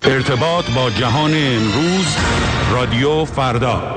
ارتباط با جهان امروز، رادیو فردا.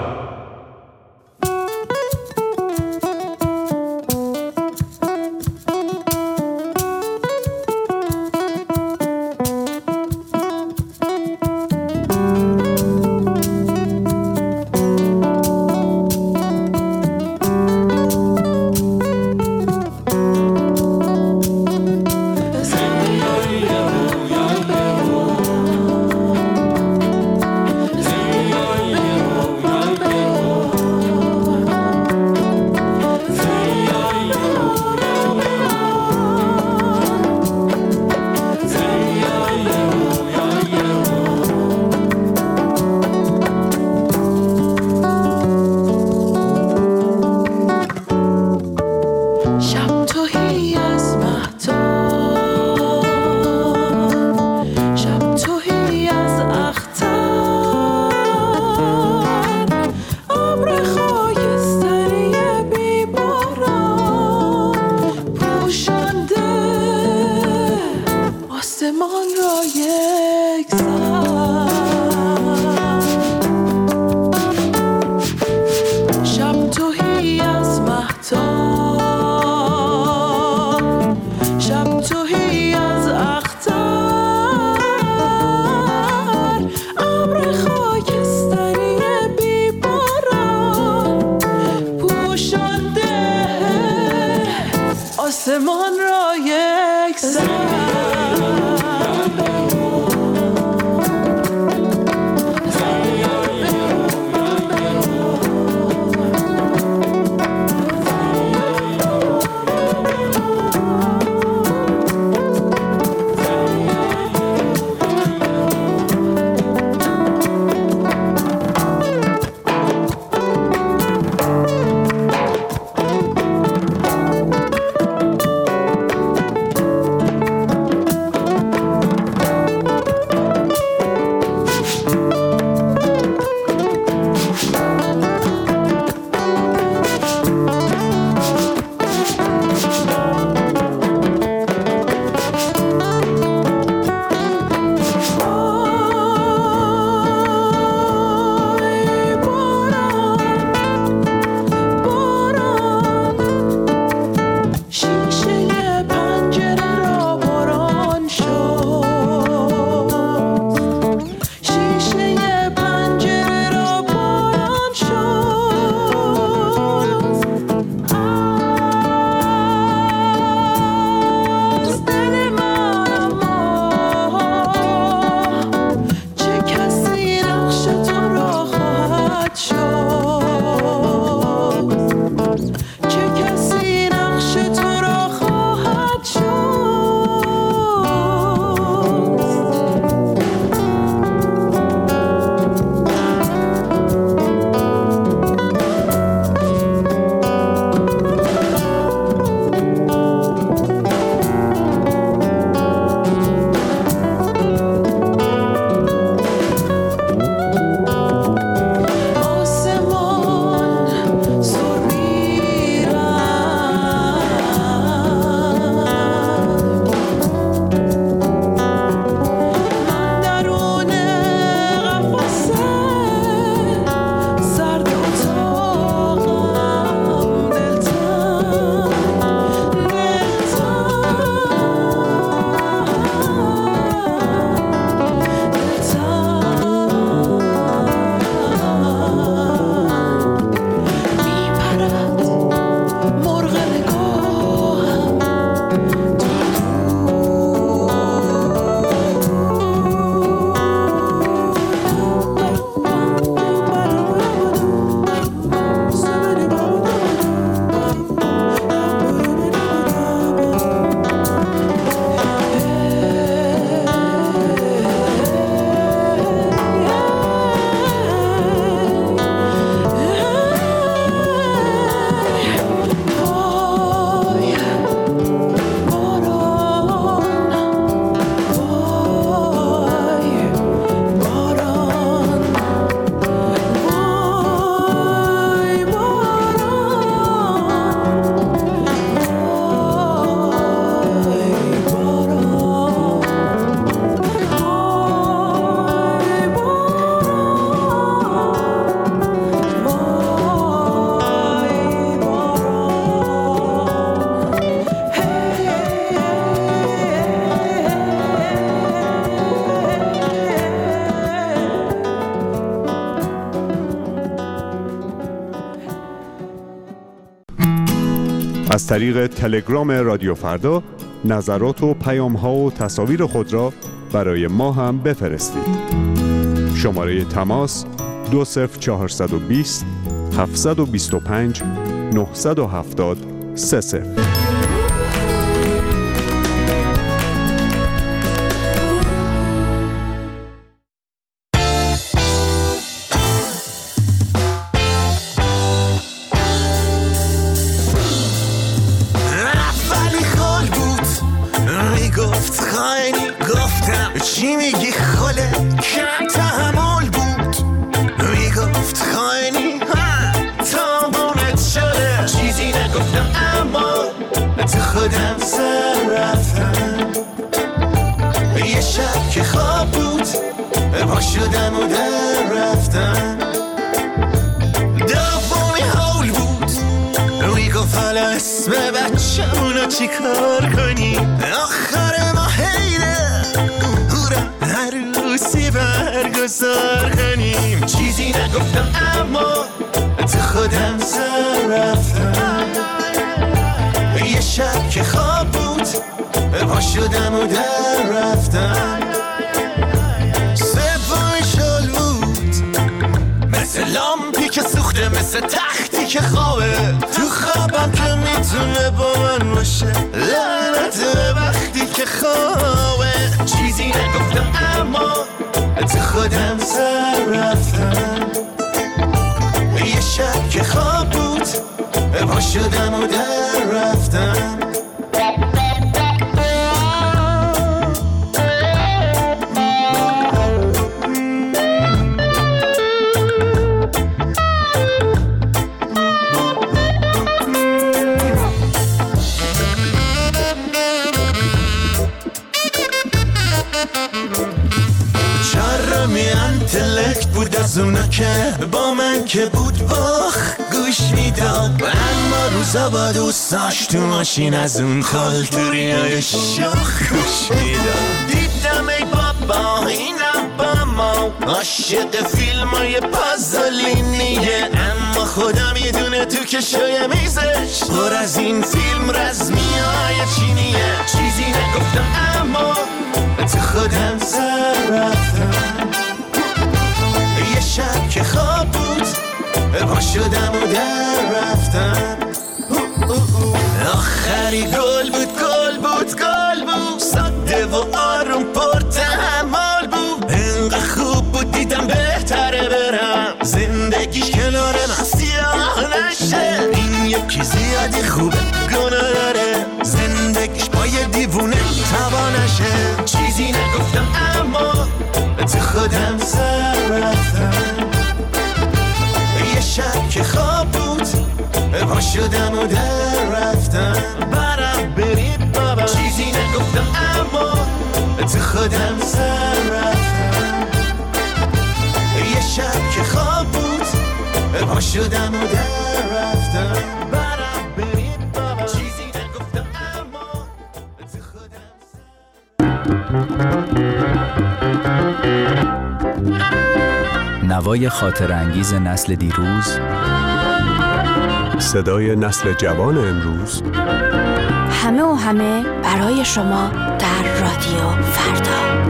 از طریق تلگرام رادیو فردا نظرات و پیام‌ها و تصاویر خود را برای ما هم بفرستید. شماره تماس 20420 725 970 30. چی میگی خاله کم تحمل بود میگفت خاینی تابونت شده چیزی نگفتم اما تو خودم سر رفتم یه شب که خواب بود پا شدم و در رفتم دومی حول بود میگفت حالا اسم بچه‌مونو چی کار کنی آخر ما حیره عروسی برگزار کنیم چیزی نگفتم اما تو خودم سر رفتم یه شب که خواب بود پا شدم و در رفتم سومی شل بود مثل لامپی که سوخته مثل تختی که خوابه تو خوابم که میتونه با من باشه لعنت به وقتی که خوابه چیزی نگفتم اما تو خودم سر رفتم یه شب که خواب بود پا شدم و در رفتم انتلکت بود از اونا که با من که بود باخ گوش میداد اما روزا با دوستاش تو ماشین از اون خالتوریای شاخ گوش میداد دیدم ای بابا اینم با ما عاشق فیلمای پازولینیه اما خدا میدونه تو کشوی میزش پر از این فیلم رزمیای چینیه چیزی نگفتم اما تو خودم سر رفتم یه شب که خواب بود پا شدم و در رفتم آخری گل بود ساده و آروم پر تحمل بود انقدر خوب بود دیدم بهتره برم زندگیش کنار من سیاه نشه این یکی زیادی خوبه گناه داره زندگیش با یه دیوونه تبا نشه چیزی نگفتم اما تو خودم سر رفتم یه شب که خواب بود پا شدم و در رفتم برم برید بابا چیزی نگفتم اما تو خودم سر رفتم یه شب که خواب بود پا شدم و در رفتم برم برید بابا چیزی نگفتم اما تو خودم نوای خاطر انگیز نسل دیروز، صدای نسل جوان امروز، همه و همه برای شما در رادیو فردا.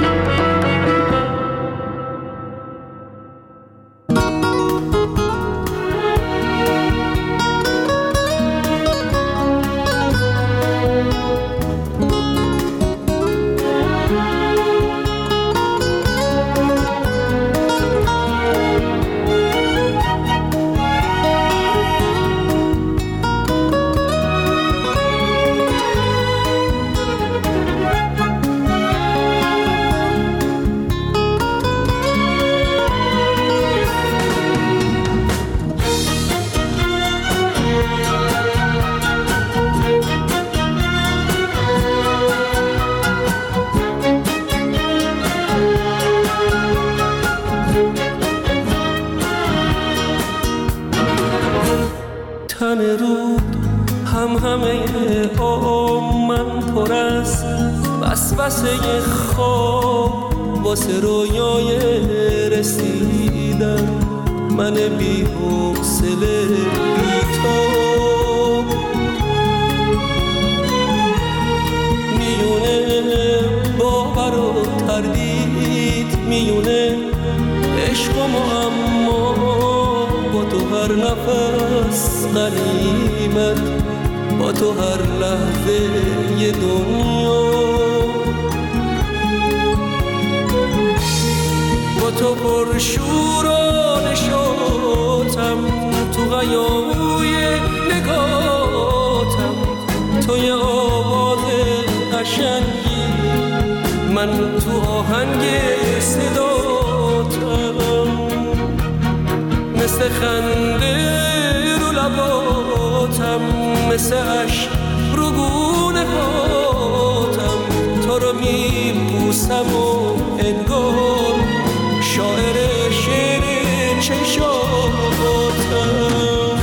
تن رود همه من پر از وسوسه خواب واسه رویای رسیدن من بی حوصله بی تو باور و تردید، میونه عشق و معما، با تو هر نفس غنیمت، با تو هر لحظه یه دنیا. با تو پر شور و نشاطم، تو غیابوی نگاتم، تو یه آواز قشنگی، من تو آهنگ صداتم، مثل خنده رو لباتم، مثل عشق رو گونه هاتم، تو رو میبوسم و انگار شاعر شعر چشاتم.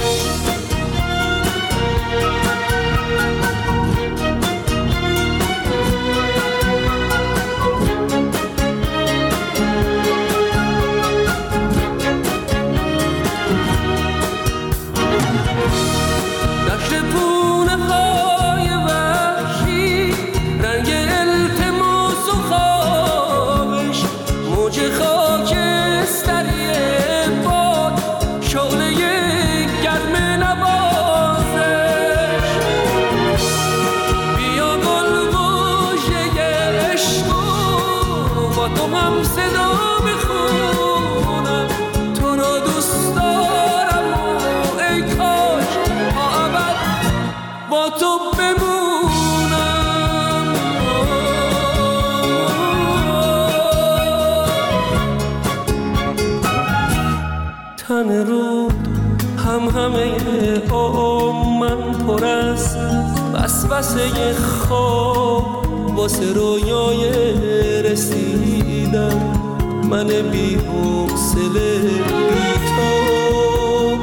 تن رود همه من پر از وسوسه خواب، واسه رویای رسیدن من بی حوصله بی‌تاب.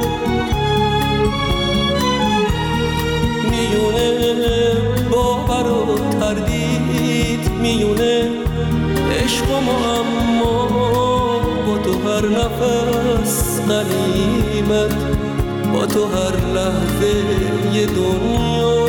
میونه باور و تردید، میونه عشق و معما، با تو هر نفس غنیمت، با تو هر لحظه یه دنیا.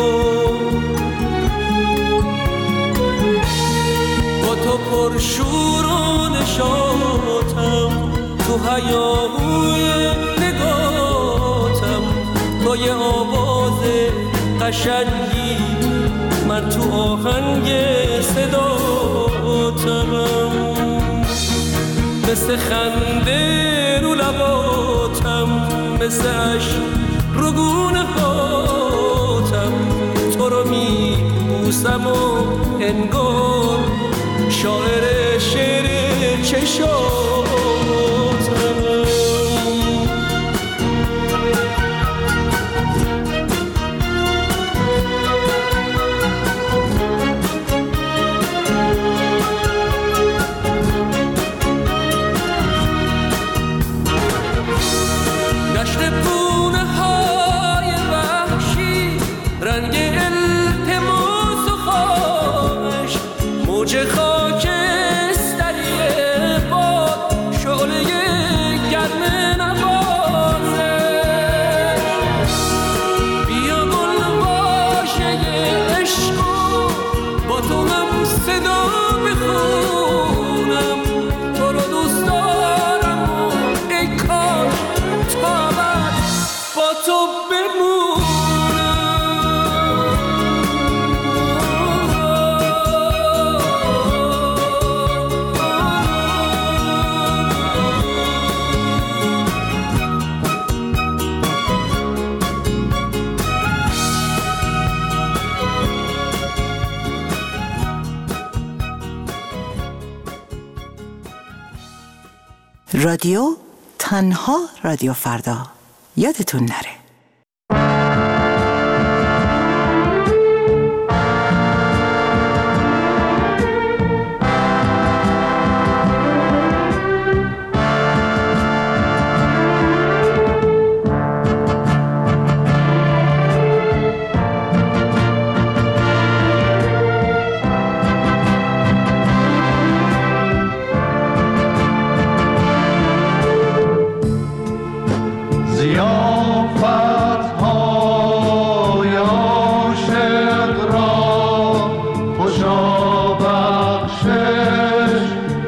با تو پر شور و نشاطم، تو هیاهوی نگاتم، تو یه آواز قشنگی، من تو آهنگ صداتم، مثل خنده رو لباتم، مثل عشق رو گونه هاتم، تو رو میبوسم و انگار شاعر شعر چشاتم. رادیو تنها رادیو فردا، یادتون نره.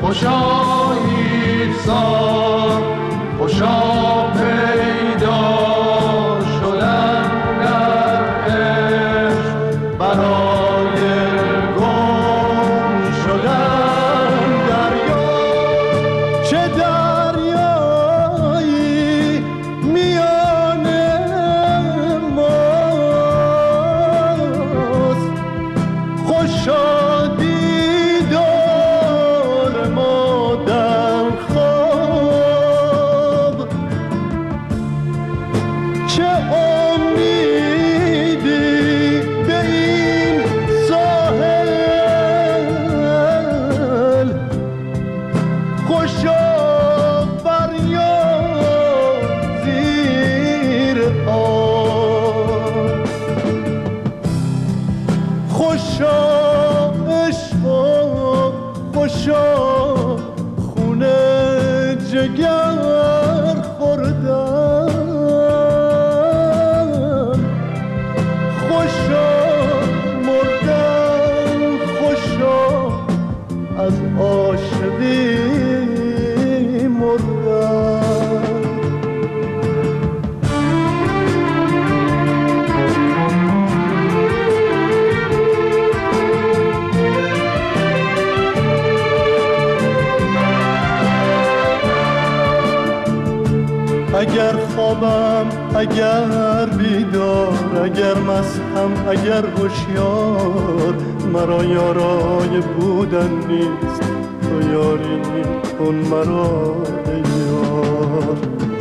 خوشا ایثار خوشا پیدا شدن در عشق برای گم شدن دریا چه دریایی میان ماست خوشا دیدار ما در خواب چه امیدی به این ساحل خوشا فریاد زیر آب خوشا عشق خوشا خونه جگر خوردن خوشا مردن خوشا از عاشقی مردن اگر خوابم اگر بیدار اگر مستم اگر هوشیار مرا یارای بودن نیست تو یاری کن مرا ای یار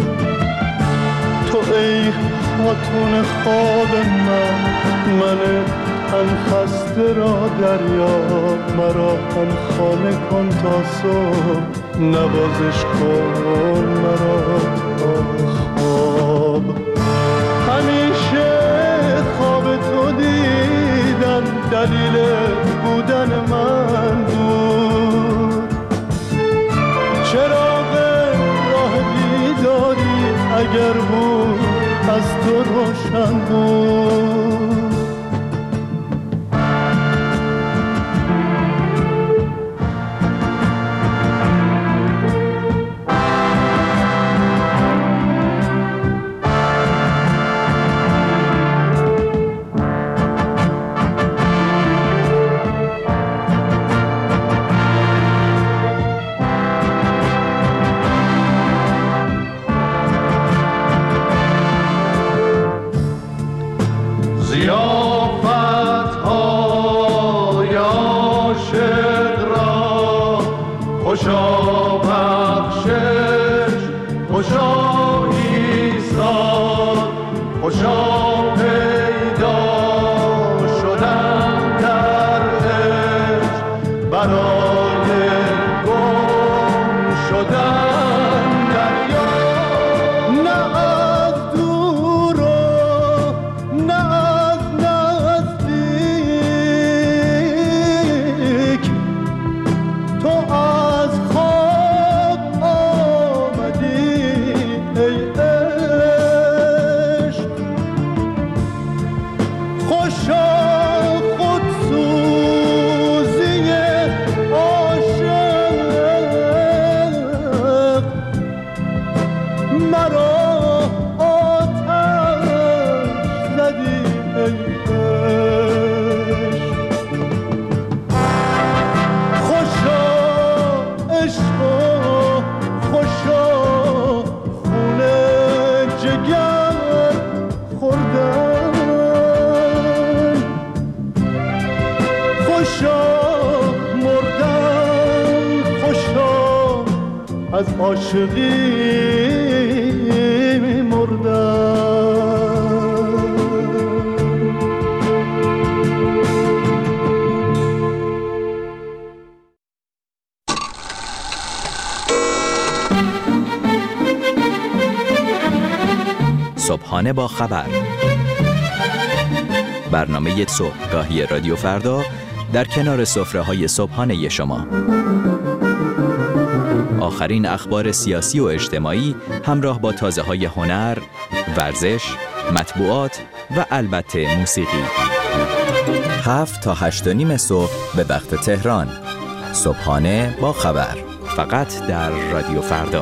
تو ای خاتون خواب من تن خسته را دریا مرا هم خانه کن تا صبح نوازش کن مرا خواب همیشه خواب تو دیدن دلیل بودن من بود چراغ راه بیداری اگر بود از تو روشن بود خوشا بخشش خوشا ایثار خوشا پیدا شدن در عشق برای گم شدن دریا نه از دور و نه از نزدیک تو از خواب آمدی ای عشق خوشا خودسوزی عاشق مرا آتش زدی ای عشق خوشا عشق خوشا خونه جگر خوردن خوشا مردن خوشا از عاشقی مردن صبحانه با خبر، برنامه صبحگاهی رادیو فردا در کنار سفره‌های صبحانه شما. آخرین اخبار سیاسی و اجتماعی همراه با تازه‌های هنر، ورزش، مطبوعات و البته موسیقی. 7 تا 8:30 صبح به وقت تهران. صبحانه با خبر. فقط در رادیو فردا.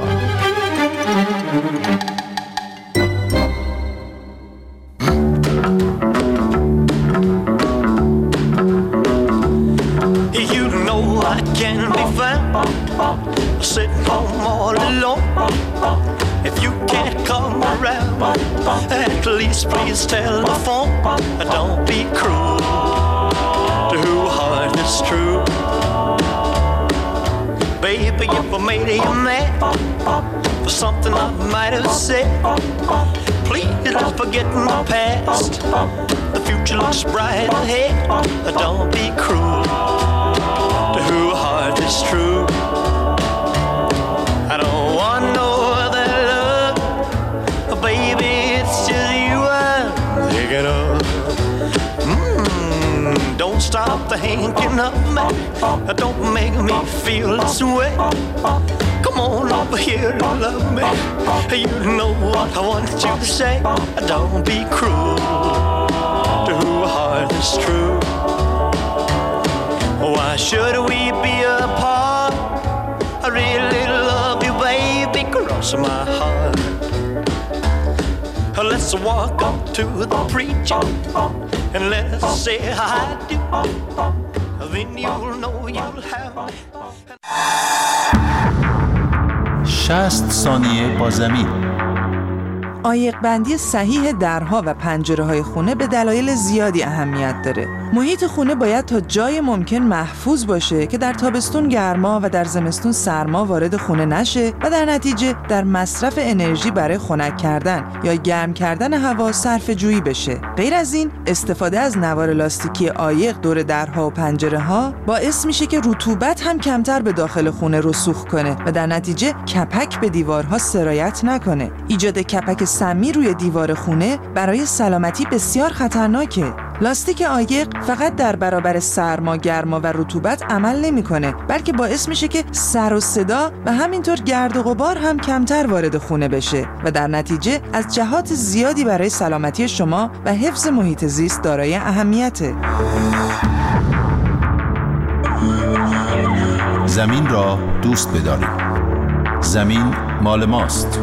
I can be found sitting home all alone. If you can't come around, at least please tell the phone. Don't be cruel to who heart is true. Baby, if I made you mad for something I might have said, please don't forget the past. The future looks bright ahead. Don't be cruel to who heart is true. I don't want no other love, baby, it's just you I'm thinking of. Don't stop thinking of me, don't make me feel this way. Come on over here and love me, you know what I want you to say. Don't be cruel to who heart is true. Why should we be apart? I really love you, baby, cross my heart. Let's walk up to the preacher and let's say I do. Then you'll know you'll have 60 ثانیه با زمین. عایق بندی صحیح درها و پنجره‌های خونه به دلایل زیادی اهمیت داره. محیط خونه باید تا جای ممکن محفوظ باشه که در تابستون گرما و در زمستون سرما وارد خونه نشه و در نتیجه در مصرف انرژی برای خنک کردن یا گرم کردن هوا صرفه‌جویی بشه. غیر از این، استفاده از نوار لاستیکی عایق دور درها و پنجره‌ها باعث میشه که رطوبت هم کمتر به داخل خونه رسوخ کنه و در نتیجه کپک به دیوارها سرایت نکنه. ایجاد کپک سمی روی دیوار خونه برای سلامتی بسیار خطرناکه. لاستیک عایق فقط در برابر سرما، گرما و رطوبت عمل نمی‌کنه، بلکه باعث میشه که سر و صدا و همینطور گرد و غبار هم کمتر وارد خونه بشه و در نتیجه از جهات زیادی برای سلامتی شما و حفظ محیط زیست دارای اهمیته. زمین را دوست بدارید. زمین مال ماست.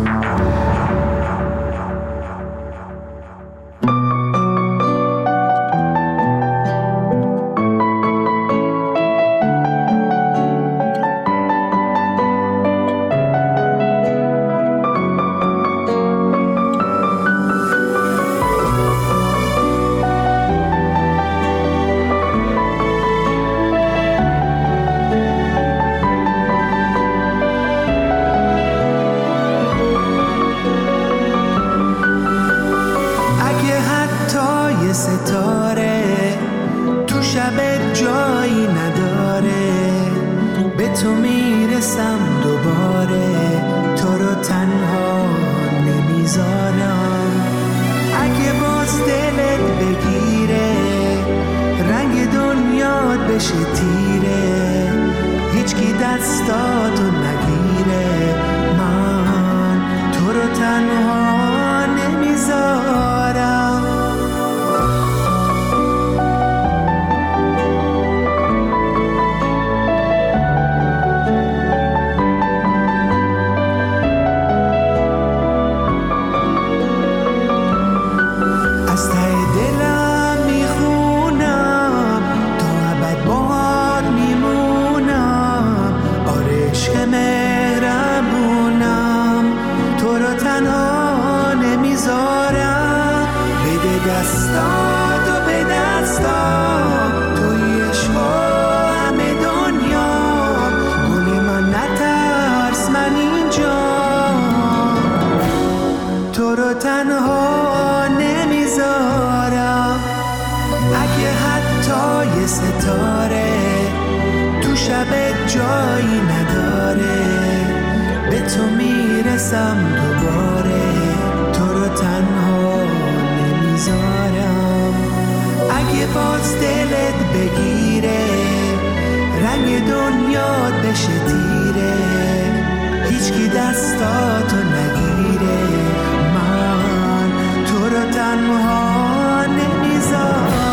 جایی نداره، به تو میرسم دوباره، تو رو تنها نمیذارم. اگه باز دلت بگیره، رنگ دنیات بشه تیره، هیچکی دستاتو نگیره، من تو رو تنها نمیذارم.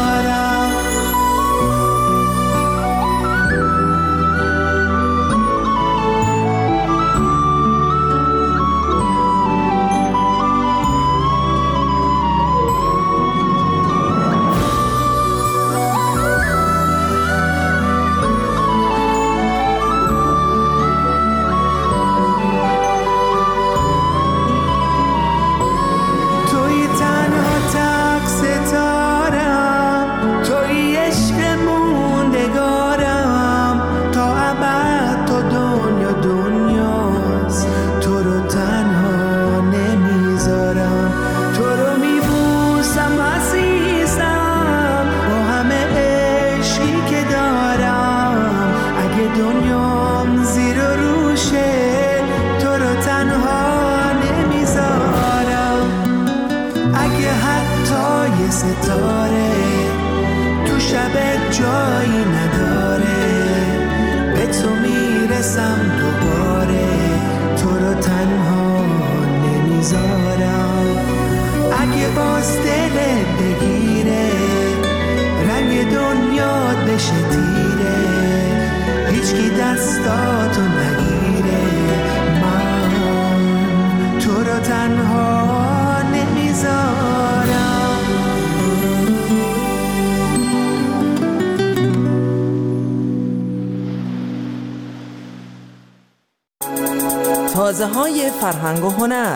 تازه‌های فرهنگ و هنر.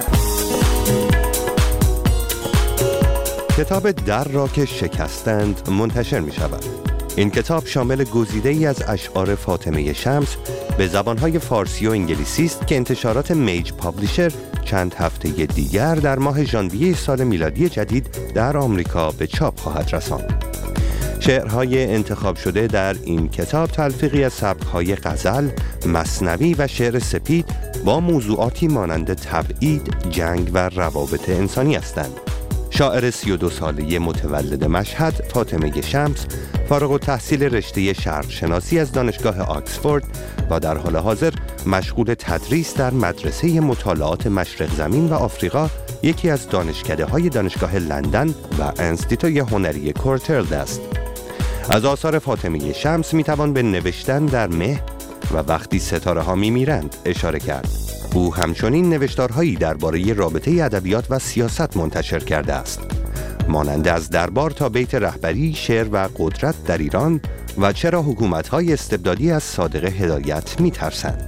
کتاب در را که شکستند منتشر می شود. این کتاب شامل گزیده‌ای از اشعار فاطمه شمس به زبانهای فارسی و انگلیسی است که انتشارات میج پابلیشر چند هفته دیگر در ماه ژانویه سال میلادی جدید در آمریکا به چاپ خواهد رساند. شعرهای انتخاب شده در این کتاب تلفیقی از سبک‌های غزل، مثنوی و شعر سپید با موضوعاتی مانند تبعید، جنگ و روابط انسانی هستند. شاعر 32 ساله متولد مشهد فاطمه شمس فارغ التحصیل رشته شرق شناسی از دانشگاه آکسفورد و در حال حاضر مشغول تدریس در مدرسه مطالعات مشرق زمین و آفریقا، یکی از دانشکده‌های دانشگاه لندن و انستیتوی هنری کورتلد است. از آثار فاطمه شمس میتوان به نوشتن در مه و وقتی ستاره ها میمیرند اشاره کرد. او همچنین نوشتارهایی درباره رابطه ادبیات و سیاست منتشر کرده است، مانند از دربار تا بیت رهبری، شعر و قدرت در ایران و چرا حکومت‌های استبدادی از صادق هدایت می‌ترسند.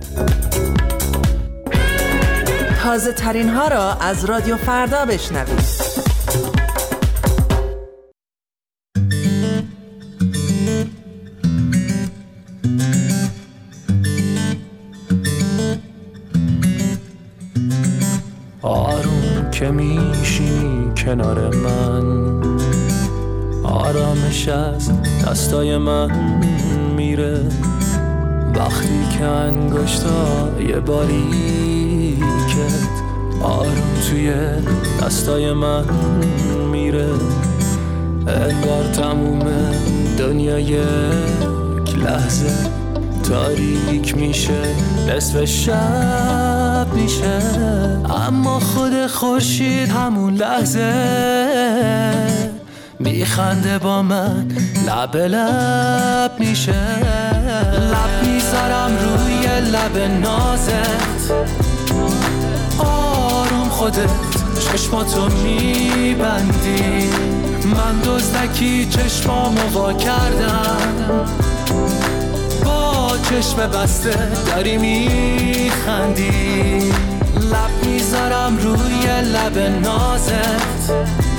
تازه ترین ها را از رادیو فردا بشنوید. آروم که میشینی کنار من، آرامش از دستای من میره، وقتی که انگشتای باریکت آروم توی دستای من میره، انگار تموم دنیا یک لحظه تاریک میشه، نصف شب میشه، اما خود خورشید همون لحظه میخنده با من، لب لب میشه، لب میذارم روی لب نازت، آروم خودت چشماتو میبندی، من دزدکی چشمامو وا کردم، با چشم بسته داری میخندی، لب میذارم روی لب نازت،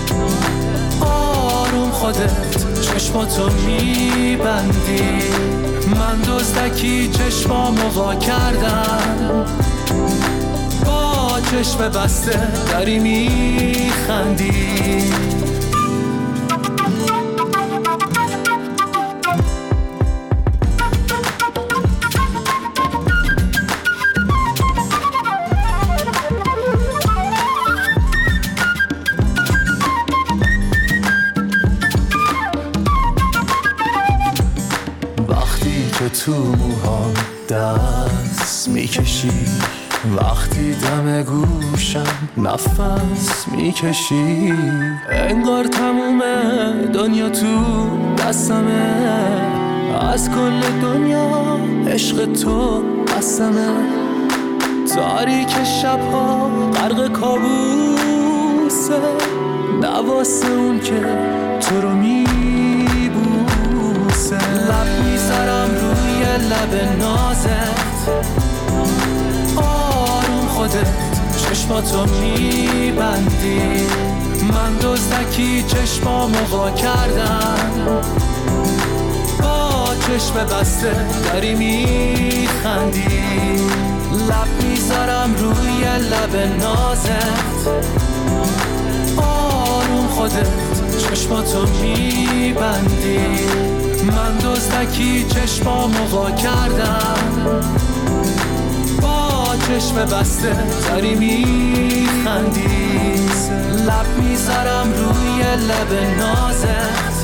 آروم خودت چشماتو میبندی، من دزدکی چشمامو وا کردم، با چشم بسته داری میخندی. تو موها دست میکشی، وقتی دم گوشم نفس میکشی، انگار تموم دنیا تو دستمه، از کل دنیا عشق تو بستمه، تاریک شبها غرق کابوسه، نواسه اون که تو رو میبوسه، لب میذارم روی لب نازت، آروم خودت چشماتو میبندی، من دزدکی چشمامو وا کردم، با چشم بسته داری میخندی، لب میذارم روی لب نازت، آروم خودت چشماتو میبندی، من دزدکی چشمامو وا کردم، با چشم بسته داری میخندی، لب میذارم روی لب نازت،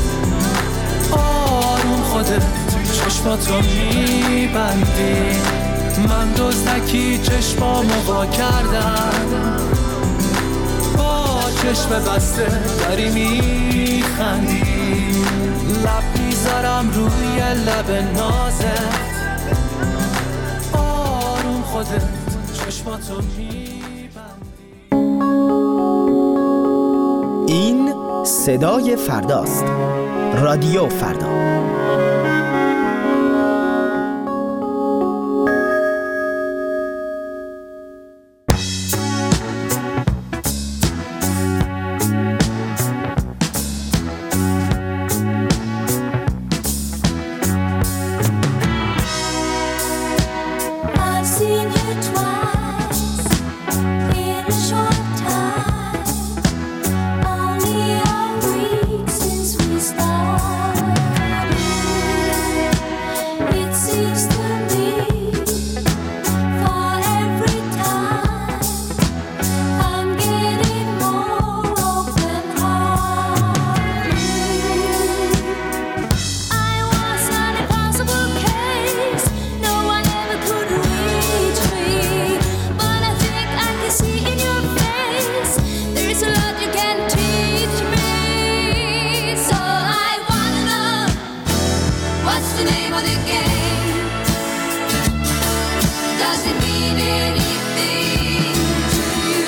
آروم خودت چشماتو میبندی، من دزدکی چشمامو وا کردم، با چشم بسته داری میخندی، لب میذارم روی لب نازت، آروم خودت چشماتو میبندی. این صدای فرداست. رادیو فردا. seen you twice in a short time. Only a week since we started. It seems to me for every time I'm getting more open-hearted. I was an impossible case. No one ever could reach me. But I think I can see in your face there is a lot you can teach me. So I wanna know, what's the name of the game? Does it mean anything to you?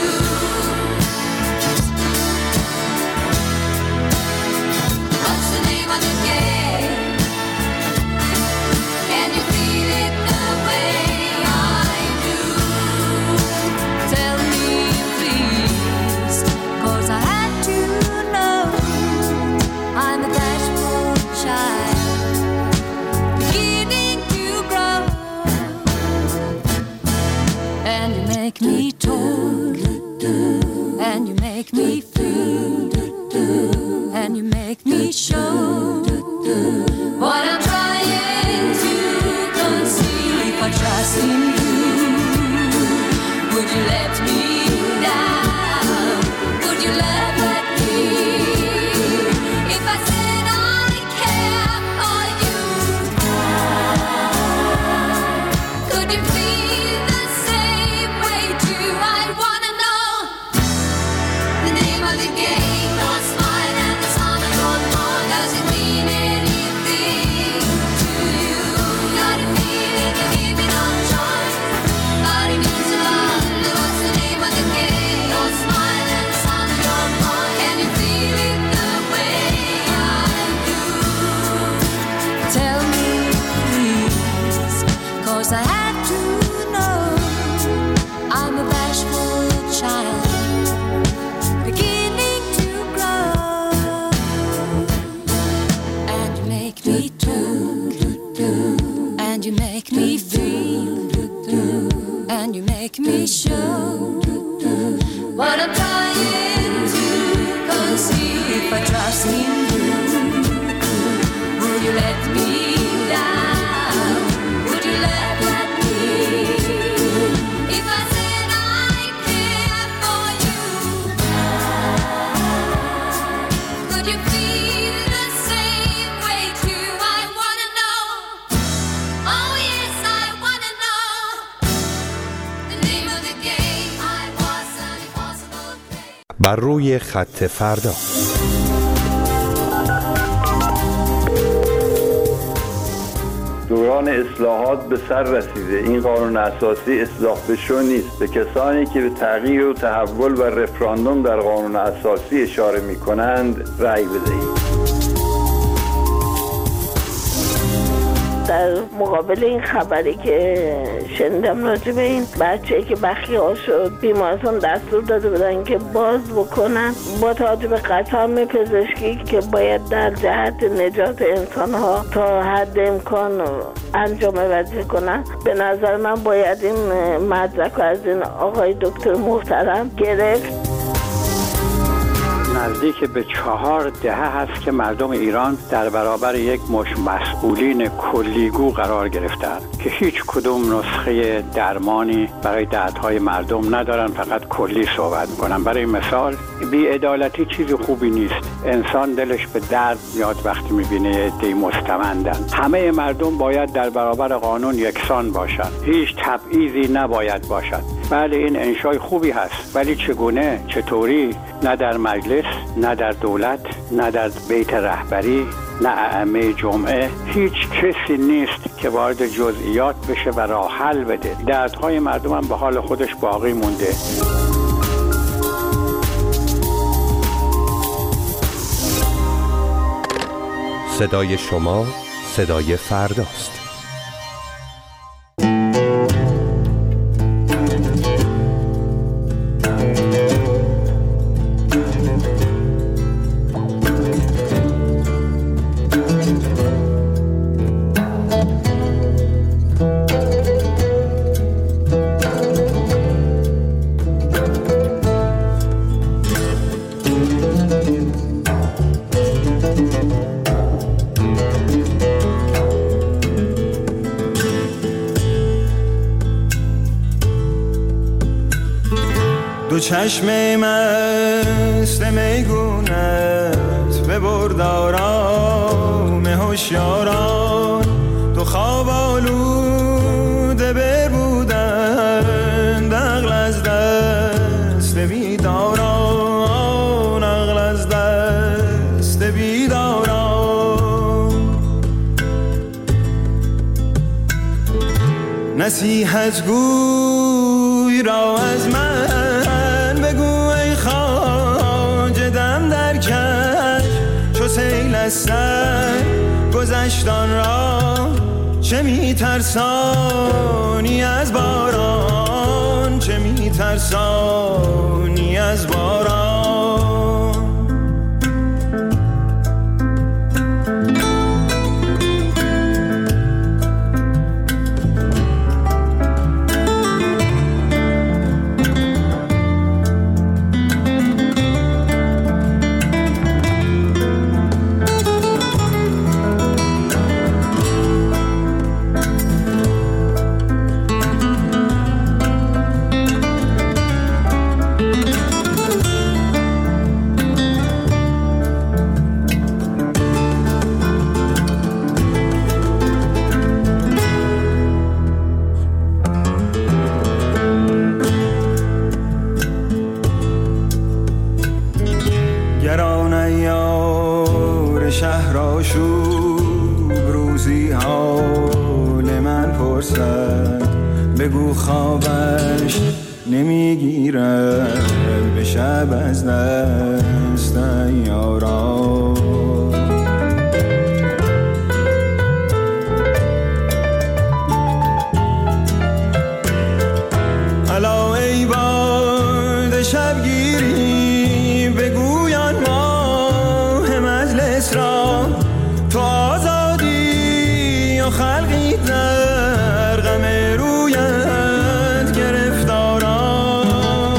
What's the name of the game? Can you feel it the way I do? Tell me please, 'cause I had to know. I'm a bashful child, beginning to grow. And you make me talk, and you make me feel, and you make me show what I'm trying to conceal. If I trust in you, would you let me down? Would you let me? If I said I care for you, could you feel the same way too? I wanna know the name of the game. No smile and the sun of your morn. Does it mean anything to you? Got a feeling you're giving on choice, but it means a lot. What's the name of the game? No smile and the sun of your morn. Can you feel it the way I do? Tell me please, 'cause I had to know. I'm a bashful child, beginning to grow. And you make me talk, and you make me feel, and you make me show what I'm trying to conceal. If I trust in you, would you let me down? Would you let me? If I said I care for you, could you feel the same way too? I wanna know. Oh yes, I wanna know the name of the game. I was an impossible case. بر روی خط فردا. دوران اصلاحات به سر رسیده. این قانون اساسی اصلاح بشو نیست. به کسانی که به تغییر و تحول و رفراندوم در قانون اساسی اشاره می کنند رأی بدهید. در مقابل این خبری که شنیدم راجع به این بچه‌ای که بخیه شد، بیمارستان دستور داده بودن که باز بکنن با توجه به قطعه پزشکی که باید در جهت نجات انسان‌ها تا حد امکان انجام وظیفه کنن، به نظر من باید این مدرک رو از این آقای دکتر محترم گرفت. نزدیک به 4 دهه هست که مردم ایران در برابر یک مش مسئولین کلیگو قرار گرفتند که هیچ کدوم نسخه درمانی برای دردهای مردم ندارن، فقط کلی صحبت میکنن. برای مثال بی‌عدالتی چیز خوبی نیست. انسان دلش به درد میاد وقتی میبینه عده‌ای مستمندن. همه مردم باید در برابر قانون یکسان باشند. هیچ تبعیضی نباید باشد. بله این انشای خوبی هست، ولی چگونه؟ چطوری؟ نه در مجلس، نه در دولت، نه در بیت رهبری، نه ائمه جمعه. هیچ کسی نیست که وارد جزئیات بشه و راه حل بده. دردهای مردم هم به حال خودش باقی مونده. صدای شما صدای فرداست. دو چشم مست میگونت ببرد آرام هوشیاران، دو خواب آلوده ببودند عقل از دست بیداران، عقل از دست بیداران. نصیحت گوی را از من بگو ای خواجه دم در کش، چو سیل از سر گذشتان را چه میترسانی از باران، چه میترسانی از باران. بگو خوابش نمیگیرد به شب از دست یاران. الا ای باد شبگیری بگویان ماه مجلس را، تو آزادی و خلقی در غم رویت گرفتاران.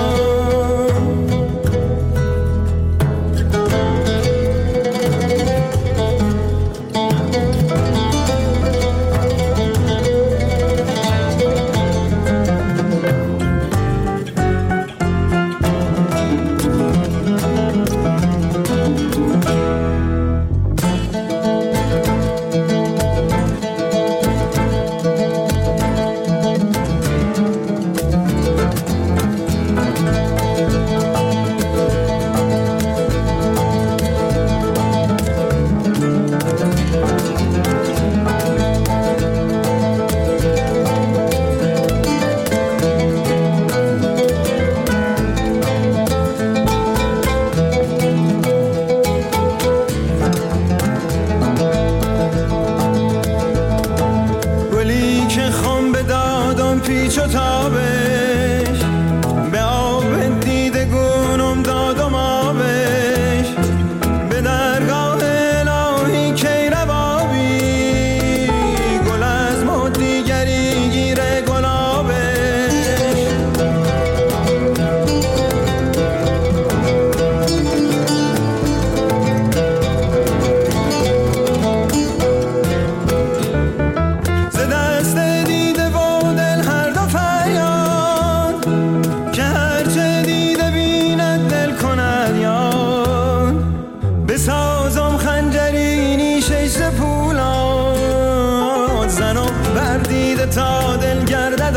پیچ و تابش به آب دیده گونم دادم آبش، به درگاه الهی کی روابی گل از ما دیگری گیره گلابش. ز دست دیده و بسازم خنجری نیشش ز پولاد، زنم بر دیده تا دل گردد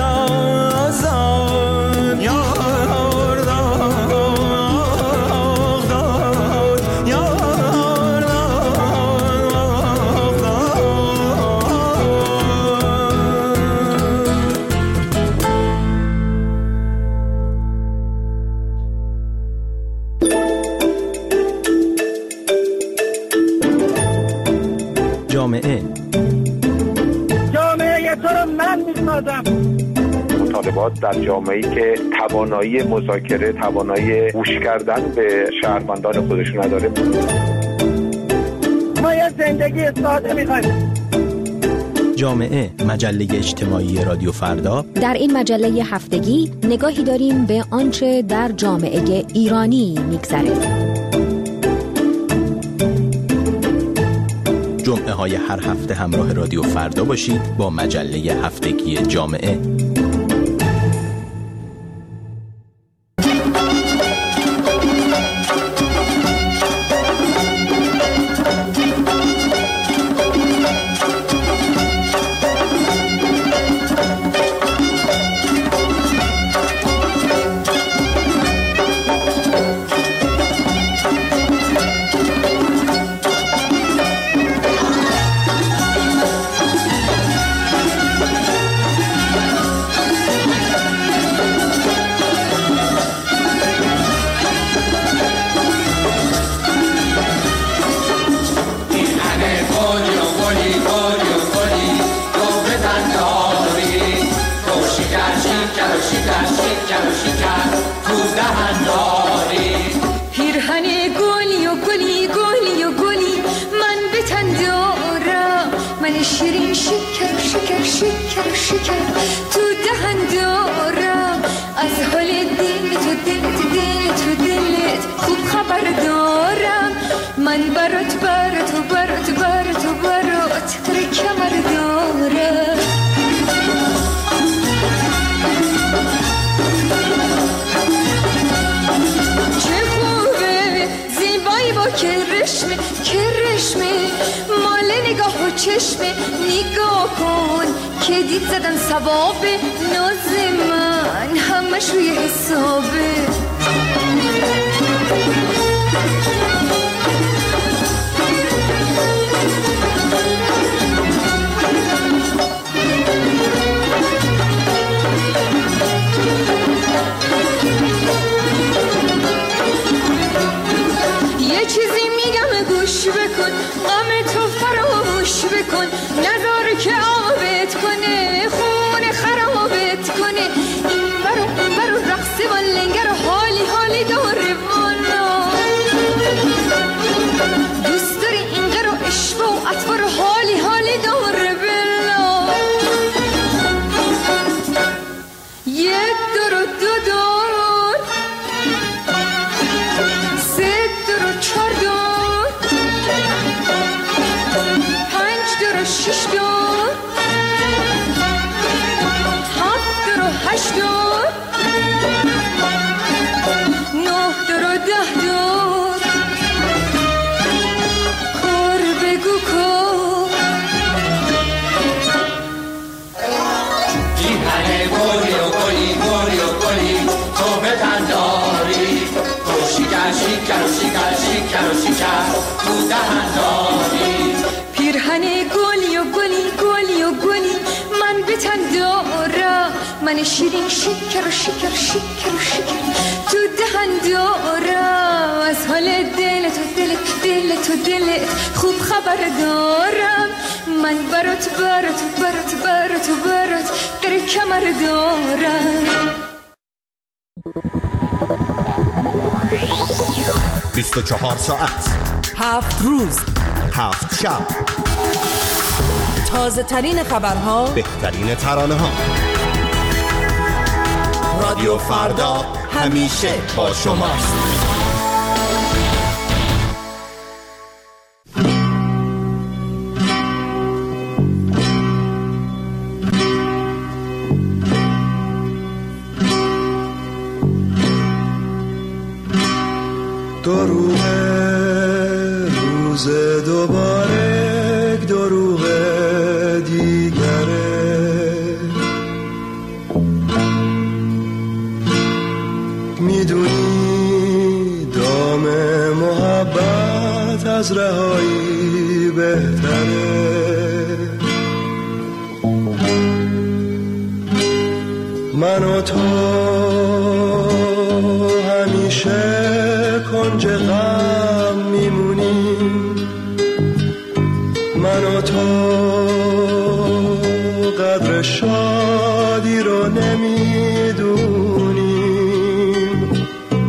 آزاد. یار داد یار جامعه تو رو من میسازم. مطالبات در جامعه‌ای که توانایی مذاکره، توانایی گوش کردن به شهروندان خودش نداره. ما یه زندگی ساده میخوایم. جامعه، مجله اجتماعی رادیو فردا. در این مجله هفتگی نگاهی داریم به آنچه در جامعه ایرانی میگذره. جمعه های هر هفته همراه رادیو فردا باشید با مجله هفتگی جامعه. شکر و شکر شکر و شکر تو دهن داری. پیرهن گلی و گلی گلی و گلی من به تن دارم، من شیرین شکر شکر شکر شکر تو دهن دارم. از حال دل تو دلت خوب خبر دارم. من برات تر کمر دارم. چه خوبه زیبایی با کرشمه مال نگاه و چشمه. نگاه کن که دید زدن ثواب ناز من همش روی حسابه. یه چیزی میگم گوش بکن، غم تو فراموش بکن، نذار که آبت کنه خونه خرابت کنه. این برو رقص و لنگر و حالی داره والا. دوست داری این قر و عشق و اطفار و حالی داره بلا. یک دور و دو دور، سه دور و چار دور، پنج دور و شش دور، هفت دور و هشت دور، نه دور و ده دور. کار بگو کار. پیرهن گلی و گلی گلی و گلی تو به تن داری. تو شکر شکر و شکر شکر و شکر تو دهن داری. پیرهن گلی و گلی گلی و گلی من به تن دارم. من شیرین شکر و شکر شکر و شکر تو دهن دارم. از حال دل تو دلت خوب خبر دارم. من برات در کمر دارم. 24 ساعت 7 روز 7 شب، تازه ترین خبرها، بهترین ترانه ها. رادیو فردا همیشه با شماست. دروغ روز دوباره، دروغ دیگره. میدونی دام محبت از رهایی بهتره. من و تو همیشه کنج غم میمونیم. من و تو قدر شادی رو نمیدونیم.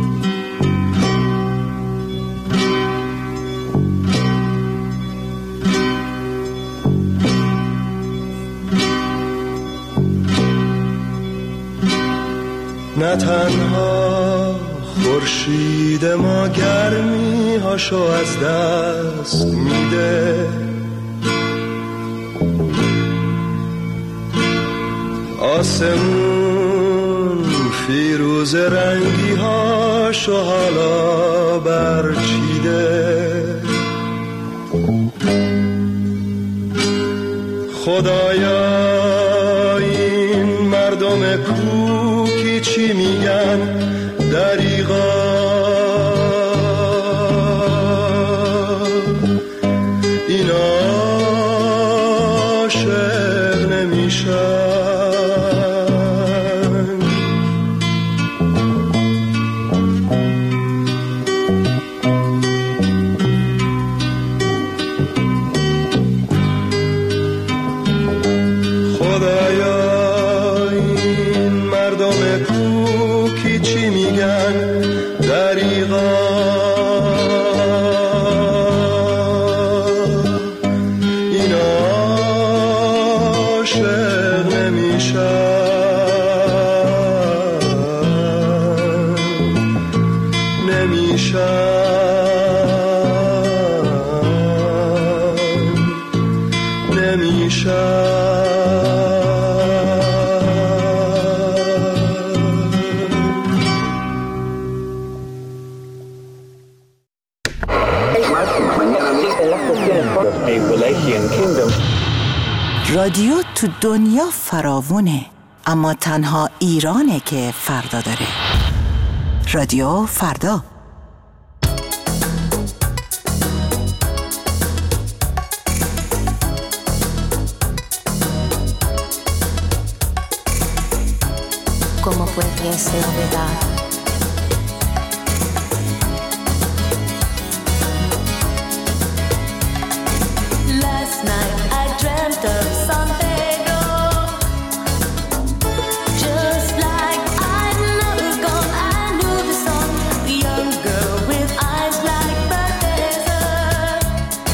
نه تنها خورشید ما گرمی هاشو از دست میده، آسمون فیروز رنگی هاشو حالا برچیده. خدایا این مردم کوکی چی میگن؟ دریغا این عاشق نمیشن. خدایا این مردم کوکی چی میگن دریغا رادیو تو دنیا فراوونه، اما تنها ایرانه که فردا داره. رادیو فردا. ¿Cómo pudiese olvidar? Last night I dreamt of San Pedro, just like I'd never gone. I knew the song, the young girl with eyes like the desert.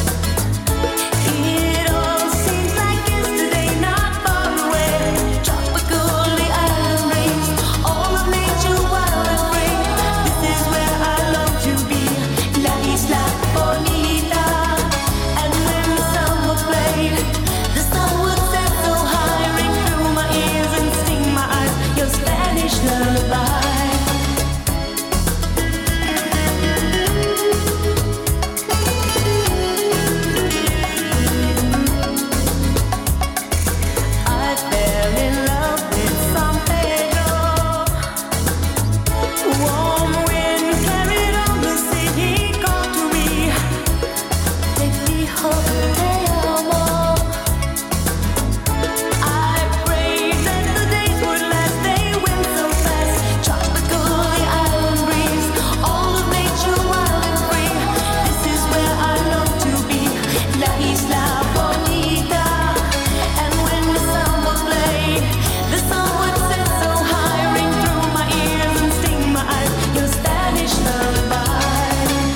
It all seems like yesterday, not far away. Tropical, the island breeze, all of nature wild and free. This is where I long to be, La Isla Bonita. And when the sun would play, the sun would set so high, ring through my ears and sting my eyes, your Spanish lullaby. I fell in love with San Pedro. Warm wind carried on the sea. He called to me, te dijo te amo. I prayed that the days would last. They went so fast. Tropical, the island breeze, all of nature wild and free. This is where I long to be, La Isla Bonita. And when the sun would play, the sun would set so high, ring through my ears and sting my eyes, your Spanish lullaby.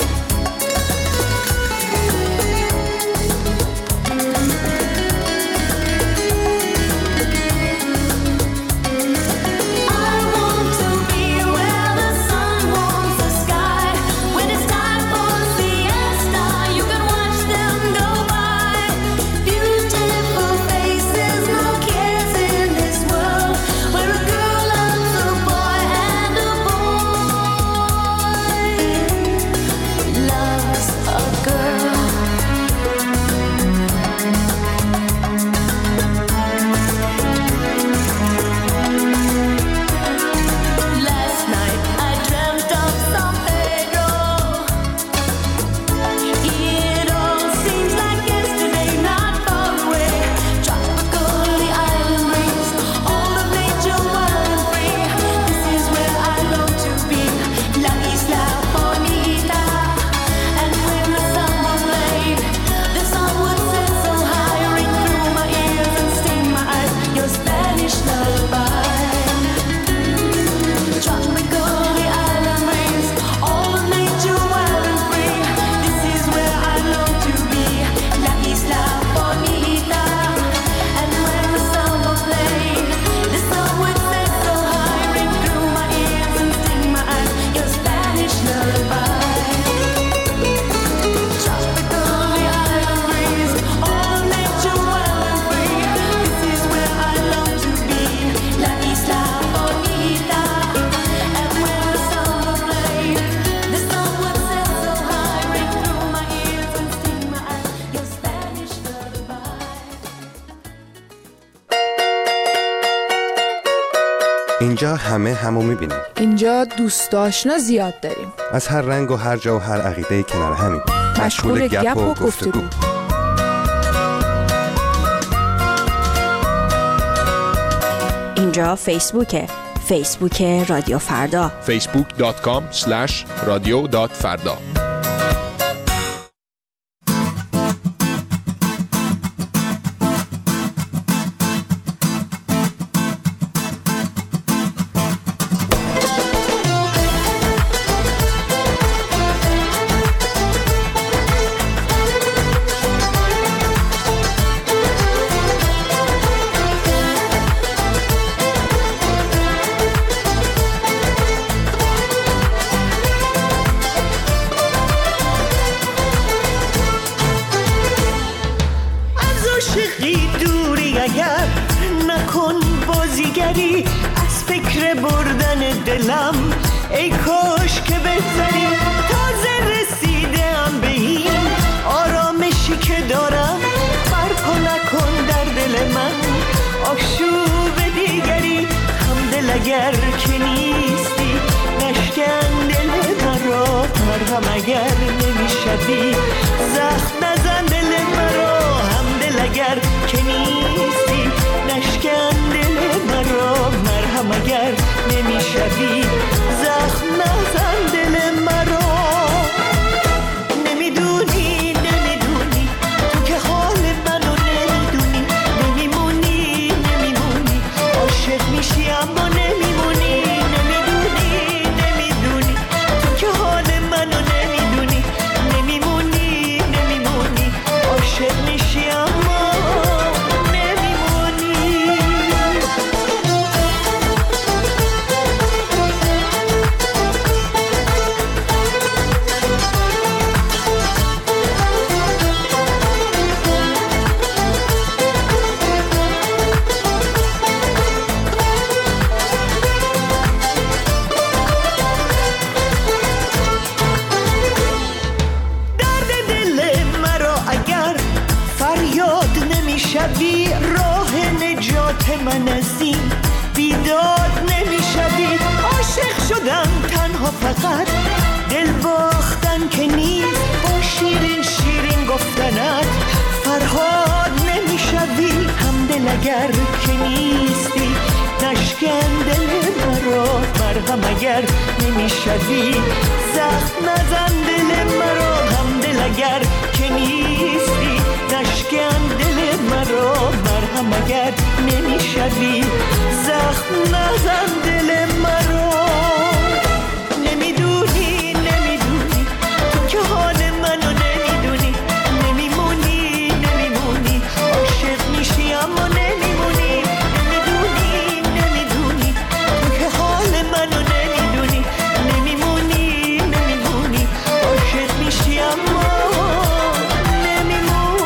I want to be where the sun warms the sky. When it's time for siesta, you can watch them go by. Beautiful faces, no cares in this world, where a girl loves a boy and a boy loves a girl. Last night I dreamt of San Pedro. It all seems like yesterday, not far away. Tropical, the island breeze, all of nature wild and free. This is where I long to be, La Isla Bonita. And when the sun would play, the sun would set so high, ring through my ears and sting my eyes, your Spanish lullaby. Tropical, the island breeze, all of nature wild and free. This is where I long to be, La Isla Bonita. And when the sun would play, the sun would set so high, ring through my ears and sting my eyes, your Spanish lullaby. Tropical, the island breeze, all of nature wild and free. This is where I long to be, La Isla Bonita. And when the sun would play, the sun would set so high, ring through my ears and sting my eyes, your Spanish lullaby. اینجا همه همو میبینیم. اینجا دوست آشنا زیاد داریم. از هر رنگ و هر جا و هر عقیده کنار همیم. مشغول گپ و گفتگو. اینجا فیسبوکه، فیسبوک رادیو فردا. facebook.com/radio.farda. بردن دلم، ای کاش که بگذری. تازه رسیدم به این آرامشی که دارم، برپا نکن در دل من آشوب دیگری. همدل اگر که نیستی نشکن دل مرا، مرهم اگر نمیشوی زخم نزن دل مرا. همدل اگر که نیستی نشکن دل مرا، مرهم اگر نمیشوی زخم نزن دل مرا. نمیدونی تو که حال منو نمیدونی، نمیمونی عاشق میشی اما نمیمونی. نمیدونی تو که حال منو نمیدونی، نمیمونی عاشق میشی اما نمیمونی. درد دل مرا اگر فریاد نمیشوی، راه نجات من از این بیداد نمیشوی. عاشق شدم تنها فقط دل باختن که نیست، با شیرین گفتنت فرهاد نمیشوی. همدل اگر که نیستی نشکن دل مرا، مرهم اگر نمیشوی زخم نزن دل مرا. همدل اگر که نیستی نشکن دل مرا، مرهم اگر نمیشوی زخم نزن دل مرا. نمیدونی تو که حال منو نمیدونی، نمیمونی عاشق میشی اما نمیمونی. نمیدونی تو که حال منو نمیدونی، نمیمونی عاشق میشی اما نمیمونی.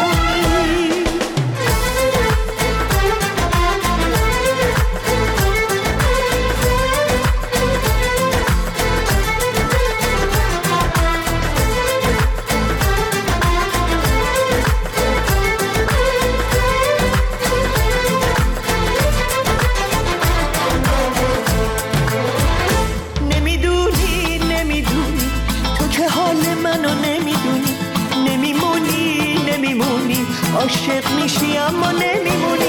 نمیدونی تو که حال منو نمیدونی، نمیمونی عاشق میشی اما نمیمونی.